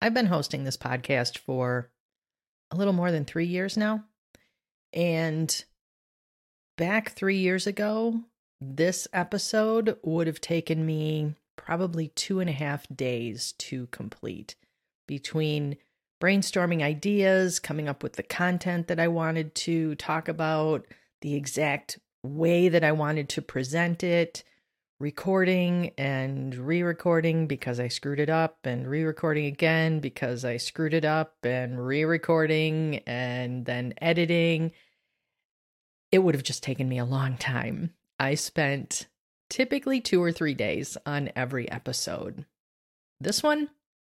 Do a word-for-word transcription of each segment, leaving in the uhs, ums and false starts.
I've been hosting this podcast for a little more than three years now. And back three years ago, this episode would have taken me probably two and a half days to complete between brainstorming ideas, coming up with the content that I wanted to talk about, the exact way that I wanted to present it, recording and re-recording because I screwed it up, and re-recording again because I screwed it up, and re-recording and then editing. It would have just taken me a long time. I spent typically two or three days on every episode. This one,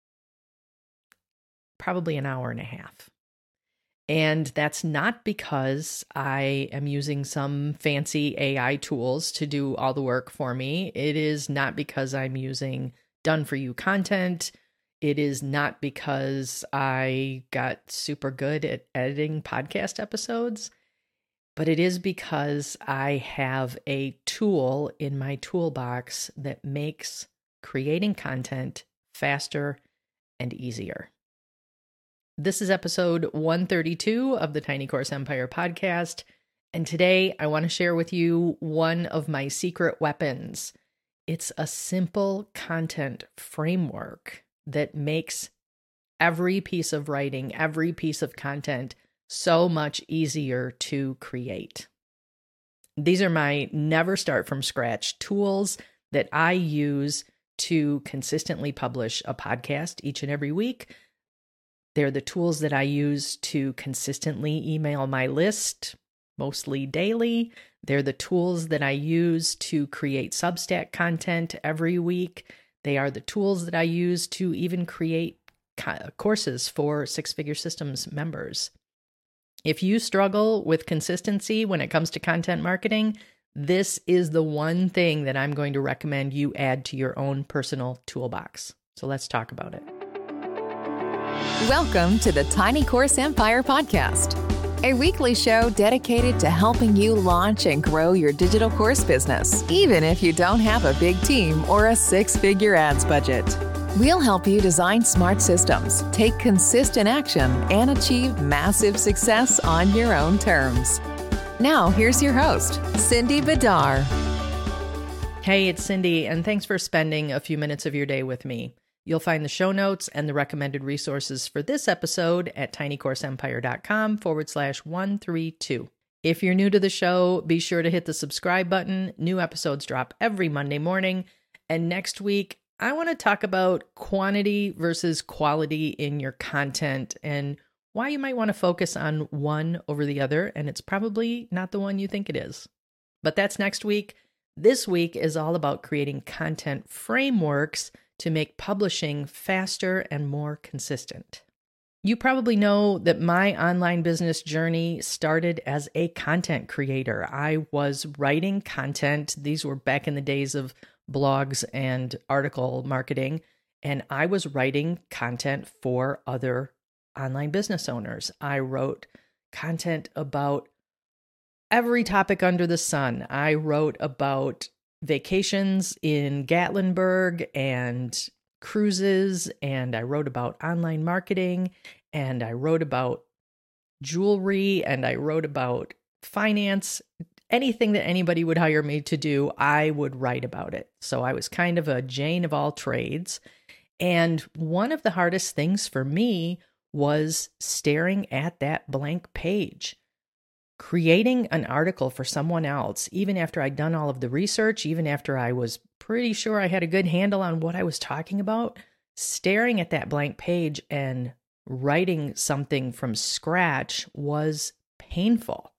probably an hour and a half. And that's not because I am using some fancy A I tools to do all the work for me. It is not because I'm using done-for-you content. It is not because I got super good at editing podcast episodes. But it is because I have a tool in my toolbox that makes creating content faster and easier. This is episode one thirty-two of the Tiny Course Empire podcast, and today I want to share with you one of my secret weapons. It's a simple content framework that makes every piece of writing, every piece of content so much easier to create. These are my never start from scratch tools that I use to consistently publish a podcast each and every week. They're the tools that I use to consistently email my list, mostly daily. They're the tools that I use to create Substack content every week. They are the tools that I use to even create courses for Six Figure Systems members. If you struggle with consistency when it comes to content marketing, this is the one thing that I'm going to recommend you add to your own personal toolbox. So let's talk about it. Welcome to the Tiny Course Empire podcast, a weekly show dedicated to helping you launch and grow your digital course business, even if you don't have a big team or a six-figure ads budget. We'll help you design smart systems, take consistent action, and achieve massive success on your own terms. Now, here's your host, Cindy Bidar. Hey, it's Cindy, and thanks for spending a few minutes of your day with me. You'll find the show notes and the recommended resources for this episode at tinycourseempire.com forward slash 132. If you're new to the show, be sure to hit the subscribe button. New episodes drop every Monday morning. And next week, I want to talk about quantity versus quality in your content and why you might want to focus on one over the other. And it's probably not the one you think it is. But that's next week. This week is all about creating content frameworks to make publishing faster and more consistent. You probably know that my online business journey started as a content creator. I was writing content. These were back in the days of blogs and article marketing, and I was writing content for other online business owners. I wrote content about every topic under the sun. I wrote about vacations in Gatlinburg and cruises, and I wrote about online marketing, and I wrote about jewelry, and I wrote about finance. Anything that anybody would hire me to do, I would write about it. So I was kind of a Jane of all trades. And one of the hardest things for me was staring at that blank page. Creating an article for someone else, even after I'd done all of the research, even after I was pretty sure I had a good handle on what I was talking about, staring at that blank page and writing something from scratch was painful.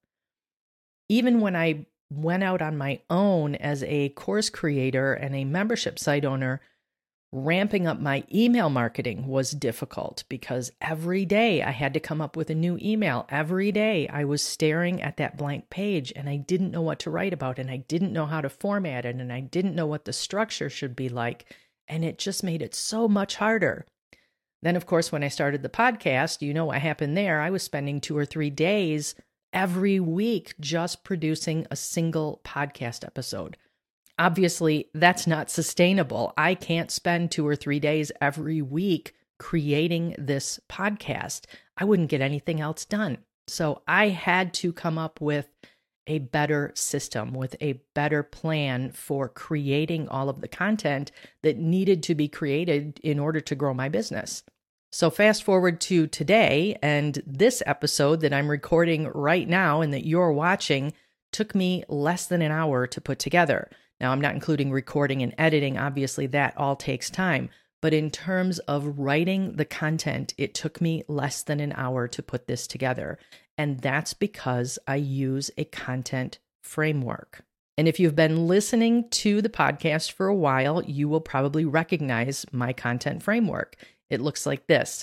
Even when I went out on my own as a course creator and a membership site owner, ramping up my email marketing was difficult because every day I had to come up with a new email. Every day I was staring at that blank page and I didn't know what to write about, and I didn't know how to format it, and I didn't know what the structure should be like. And it just made it so much harder. Then, of course, when I started the podcast, you know what happened there. I was spending two or three days every week just producing a single podcast episode. Obviously, that's not sustainable. I can't spend two or three days every week creating this podcast, I wouldn't get anything else done. So I had to come up with a better system, with a better plan for creating all of the content that needed to be created in order to grow my business. So fast forward to today, and this episode that I'm recording right now and that you're watching took me less than an hour to put together. Now, I'm not including recording and editing. Obviously, that all takes time. But in terms of writing the content, it took me less than an hour to put this together. And that's because I use a content framework. And if you've been listening to the podcast for a while, you will probably recognize my content framework. It looks like this.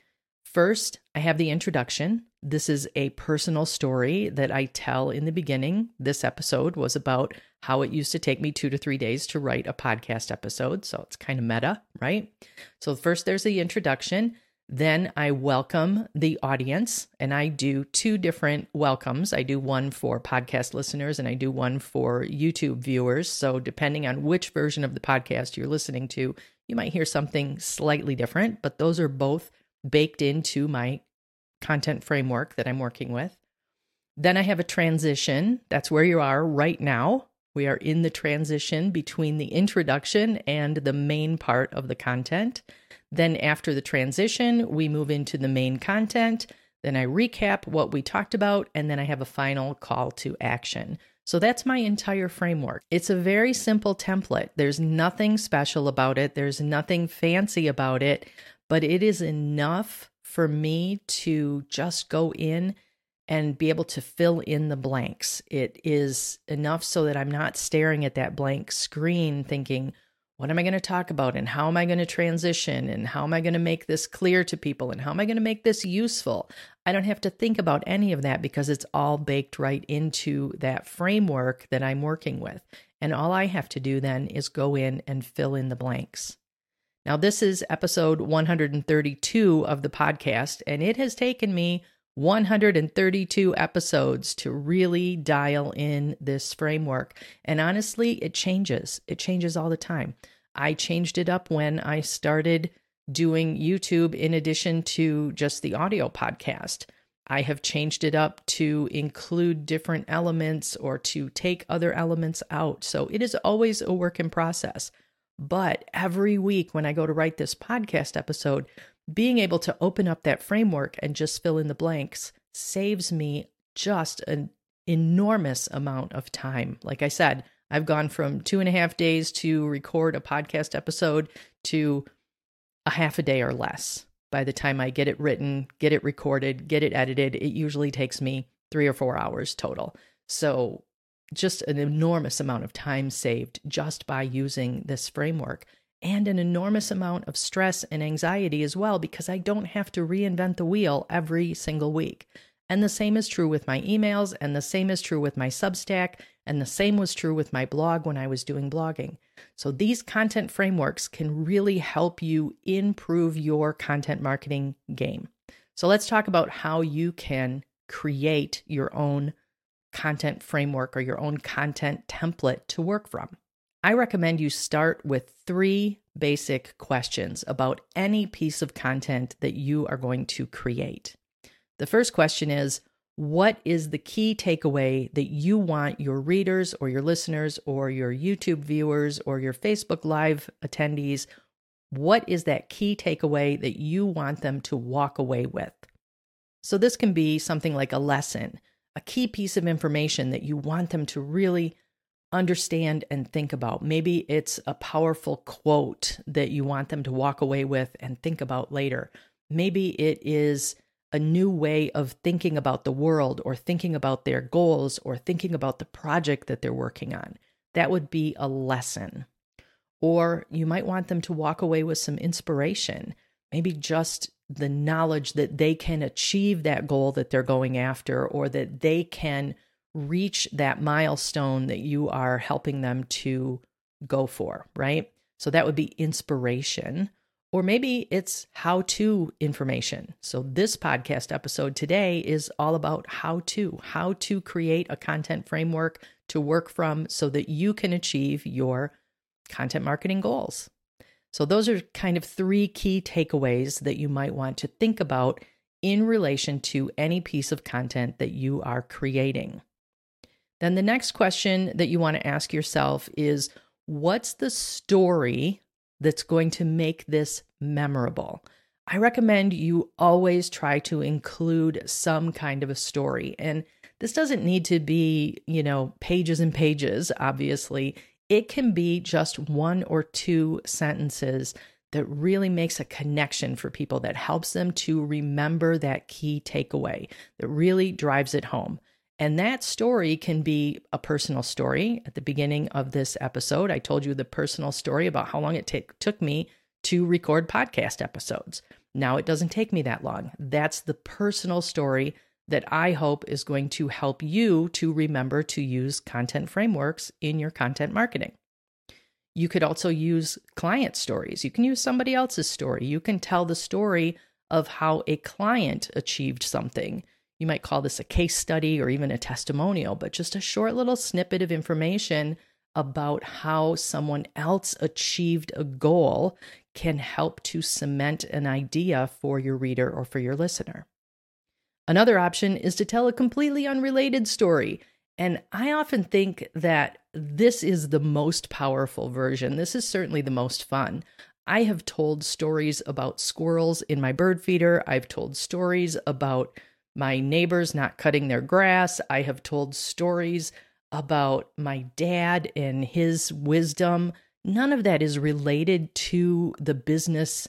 First, I have the introduction. This is a personal story that I tell in the beginning. This episode was about how it used to take me two to three days to write a podcast episode. So it's kind of meta, right? So first there's the introduction. Then I welcome the audience, and I do two different welcomes. I do one for podcast listeners and I do one for YouTube viewers. So depending on which version of the podcast you're listening to, you might hear something slightly different, but those are both baked into my content framework that I'm working with. Then I have a transition. That's where you are right now. We are in the transition between the introduction and the main part of the content. Then after the transition, we move into the main content. Then I recap what we talked about, and then I have a final call to action. So that's my entire framework. It's a very simple template. There's nothing special about it. There's nothing fancy about it, but it is enough for me to just go in and be able to fill in the blanks. It is enough so that I'm not staring at that blank screen thinking, what am I going to talk about? And how am I going to transition? And how am I going to make this clear to people? And how am I going to make this useful? I don't have to think about any of that because it's all baked right into that framework that I'm working with. And all I have to do then is go in and fill in the blanks. Now, this is episode one hundred thirty-two of the podcast, and it has taken me one hundred thirty-two episodes to really dial in this framework. And honestly, it changes. It changes all the time. I changed it up when I started doing YouTube in addition to just the audio podcast. I have changed it up to include different elements or to take other elements out. So it is always a work in process. But every week when I go to write this podcast episode, being able to open up that framework and just fill in the blanks saves me just an enormous amount of time. Like I said, I've gone from two and a half days to record a podcast episode to a half a day or less. By the time I get it written, get it recorded, get it edited, it usually takes me three or four hours total. So just an enormous amount of time saved just by using this framework. And an enormous amount of stress and anxiety as well, because I don't have to reinvent the wheel every single week. And the same is true with my emails, and the same is true with my Substack, and the same was true with my blog when I was doing blogging. So these content frameworks can really help you improve your content marketing game. So let's talk about how you can create your own content framework or your own content template to work from. I recommend you start with three basic questions about any piece of content that you are going to create. The first question is, what is the key takeaway that you want your readers or your listeners or your YouTube viewers or your Facebook Live attendees, what is that key takeaway that you want them to walk away with? So this can be something like a lesson, a key piece of information that you want them to really understand and think about. Maybe it's a powerful quote that you want them to walk away with and think about later. Maybe it is a new way of thinking about the world or thinking about their goals or thinking about the project that they're working on. That would be a lesson. Or you might want them to walk away with some inspiration, maybe just the knowledge that they can achieve that goal that they're going after, or that they can reach that milestone that you are helping them to go for, right? So that would be inspiration. Or maybe it's how-to information. So this podcast episode today is all about how-to, how to create a content framework to work from so that you can achieve your content marketing goals. So those are kind of three key takeaways that you might want to think about in relation to any piece of content that you are creating. Then the next question that you want to ask yourself is, what's the story that's going to make this memorable? I recommend you always try to include some kind of a story. And this doesn't need to be, you know, pages and pages, obviously. It can be just one or two sentences that really makes a connection for people, that helps them to remember that key takeaway, that really drives it home. And that story can be a personal story. At the beginning of this episode, I told you the personal story about how long it t- took me to record podcast episodes. Now it doesn't take me that long. That's the personal story that I hope is going to help you to remember to use content frameworks in your content marketing. You could also use client stories. You can use somebody else's story. You can tell the story of how a client achieved something. You might call this a case study or even a testimonial, but just a short little snippet of information about how someone else achieved a goal can help to cement an idea for your reader or for your listener. Another option is to tell a completely unrelated story. And I often think that this is the most powerful version. This is certainly the most fun. I have told stories about squirrels in my bird feeder. I've told stories about my neighbors not cutting their grass. I have told stories about my dad and his wisdom. None of that is related to the business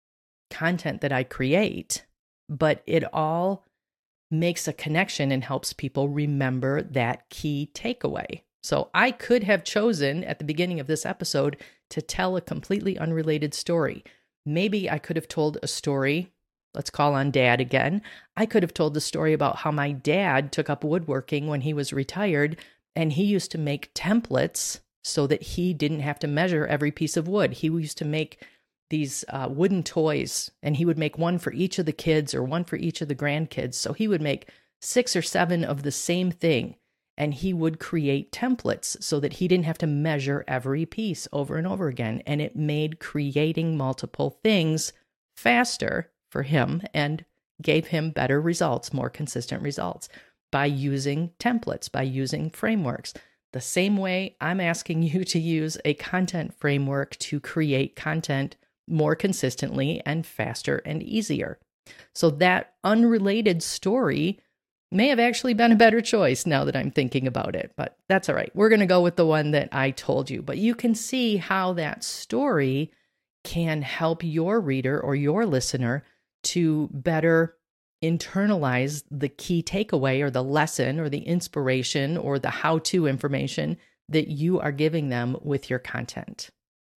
content that I create, but it all makes a connection and helps people remember that key takeaway. So I could have chosen at the beginning of this episode to tell a completely unrelated story. Maybe I could have told a story. Let's call on Dad again. I could have told the story about how my dad took up woodworking when he was retired, and he used to make templates so that he didn't have to measure every piece of wood. He used to make these uh, wooden toys, and he would make one for each of the kids or one for each of the grandkids. So he would make six or seven of the same thing, and he would create templates so that he didn't have to measure every piece over and over again. And it made creating multiple things faster for him and gave him better results, more consistent results by using templates, by using frameworks. The same way I'm asking you to use a content framework to create content more consistently and faster and easier. So that unrelated story may have actually been a better choice now that I'm thinking about it, but that's all right. We're going to go with the one that I told you, but you can see how that story can help your reader or your listener to better internalize the key takeaway or the lesson or the inspiration or the how-to information that you are giving them with your content.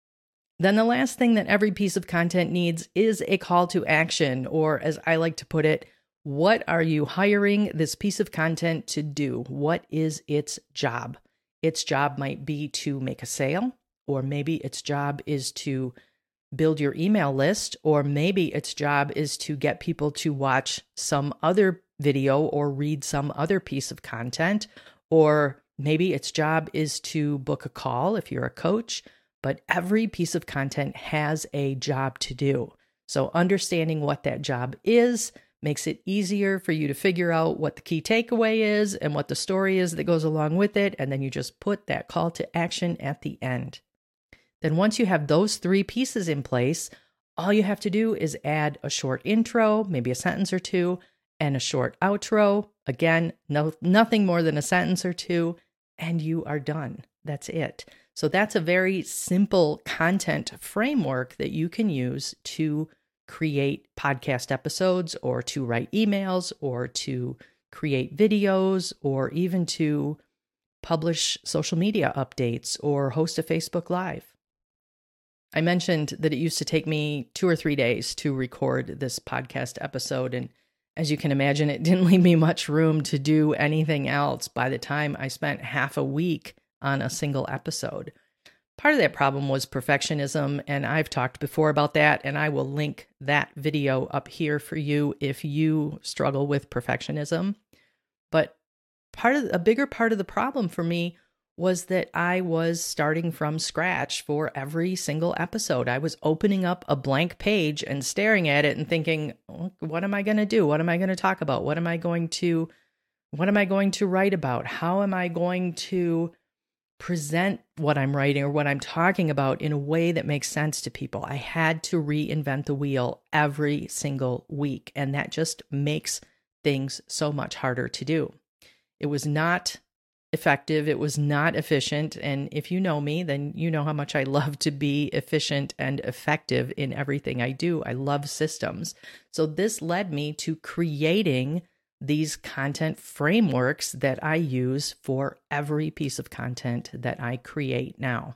Then the last thing that every piece of content needs is a call to action, or as I like to put it, what are you hiring this piece of content to do? What is its job? Its job might be to make a sale, or maybe its job is to build your email list, or maybe its job is to get people to watch some other video or read some other piece of content, or maybe its job is to book a call if you're a coach. But every piece of content has a job to do. So understanding what that job is makes it easier for you to figure out what the key takeaway is and what the story is that goes along with it. And then you just put that call to action at the end. Then once you have those three pieces in place, all you have to do is add a short intro, maybe a sentence or two, and a short outro. Again, no, nothing more than a sentence or two, and you are done. That's it. So that's a very simple content framework that you can use to create podcast episodes or to write emails or to create videos or even to publish social media updates or host a Facebook Live. I mentioned that it used to take me two or three days to record this podcast episode. And as you can imagine, it didn't leave me much room to do anything else by the time I spent half a week on a single episode. Part of that problem was perfectionism, and I've talked before about that, and I will link that video up here for you if you struggle with perfectionism. But part of a bigger part of the problem for me was that I was starting from scratch for every single episode. I was opening up a blank page and staring at it and thinking, what am I going to do? What am I going to talk about? What am I going to, what am I going to write about? How am I going to present what I'm writing or what I'm talking about in a way that makes sense to people? I had to reinvent the wheel every single week, and that just makes things so much harder to do. It was not effective. It was not efficient. And if you know me, then you know how much I love to be efficient and effective in everything I do. I love systems. So this led me to creating these content frameworks that I use for every piece of content that I create now.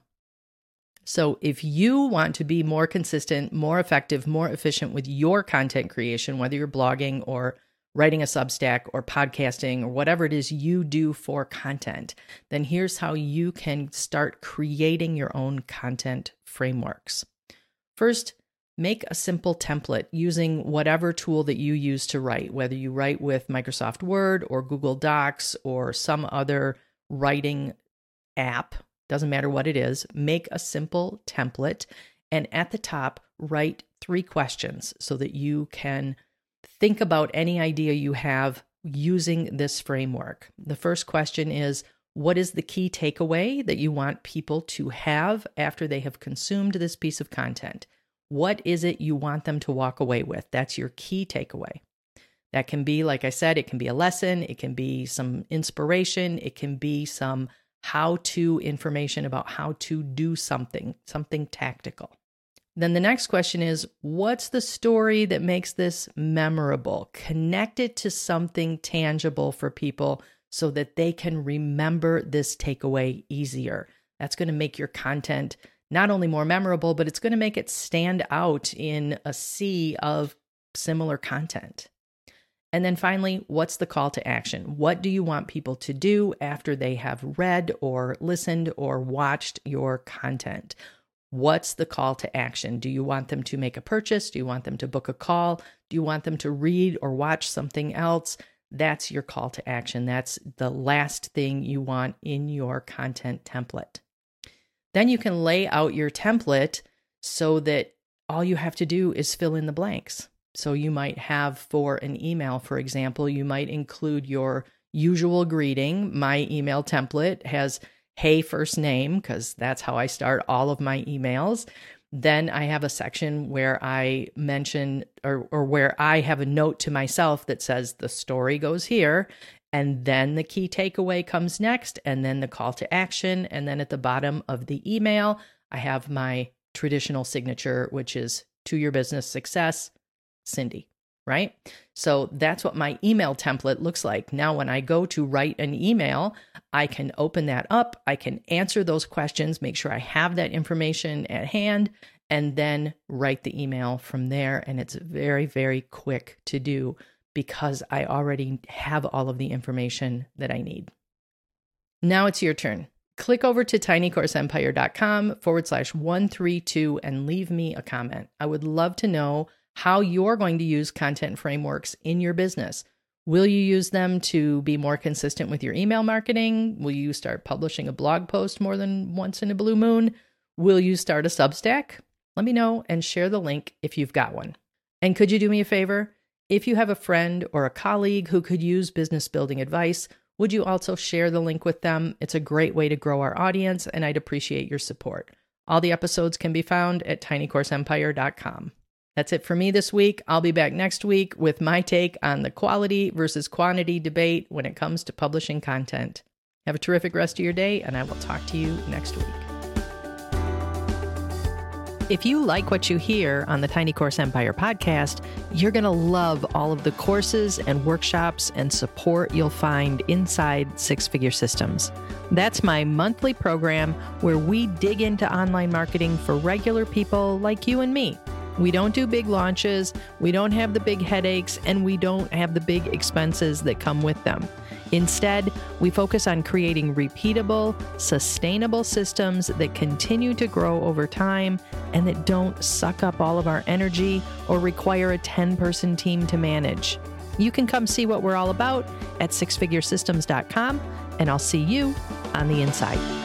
So if you want to be more consistent, more effective, more efficient with your content creation, whether you're blogging or writing a Substack or podcasting or whatever it is you do for content, then here's how you can start creating your own content frameworks. First, make a simple template using whatever tool that you use to write, whether you write with Microsoft Word or Google Docs or some other writing app, doesn't matter what it is. Make a simple template, and at the top, write three questions so that you can think about any idea you have using this framework. The first question is, what is the key takeaway that you want people to have after they have consumed this piece of content? What is it you want them to walk away with? That's your key takeaway. That can be, like I said, it can be a lesson, it can be some inspiration, it can be some how-to information about how to do something, something tactical. Then the next question is, what's the story that makes this memorable? Connect it to something tangible for people so that they can remember this takeaway easier. That's going to make your content not only more memorable, but it's going to make it stand out in a sea of similar content. And then finally, what's the call to action? What do you want people to do after they have read or listened or watched your content? What's the call to action? Do you want them to make a purchase? Do you want them to book a call? Do you want them to read or watch something else? That's your call to action. That's the last thing you want in your content template. Then you can lay out your template so that all you have to do is fill in the blanks. So you might have, for an email, for example, you might include your usual greeting. My email template has hey first name, because that's how I start all of my emails. Then I have a section where I mention or, or where I have a note to myself that says the story goes here, and then the key takeaway comes next, and then the call to action. And then at the bottom of the email, I have my traditional signature, which is to your business success, Cindy. Right? So that's what my email template looks like. Now, when I go to write an email, I can open that up. I can answer those questions, make sure I have that information at hand, and then write the email from there. And it's very, very quick to do because I already have all of the information that I need. Now it's your turn. Click over to tinycourseempire.com forward slash 132 and leave me a comment. I would love to know how you're going to use content frameworks in your business. Will you use them to be more consistent with your email marketing? Will you start publishing a blog post more than once in a blue moon? Will you start a Substack? Let me know and share the link if you've got one. And could you do me a favor? If you have a friend or a colleague who could use business building advice, would you also share the link with them? It's a great way to grow our audience, and I'd appreciate your support. All the episodes can be found at tiny course empire dot com. That's it for me this week. I'll be back next week with my take on the quality versus quantity debate when it comes to publishing content. Have a terrific rest of your day, and I will talk to you next week. If you like what you hear on the Tiny Course Empire podcast, you're going to love all of the courses and workshops and support you'll find inside Six Figure Systems. That's my monthly program where we dig into online marketing for regular people like you and me. We don't do big launches, we don't have the big headaches, and we don't have the big expenses that come with them. Instead, we focus on creating repeatable, sustainable systems that continue to grow over time and that don't suck up all of our energy or require a ten-person team to manage. You can come see what we're all about at six figure systems dot com, and I'll see you on the inside.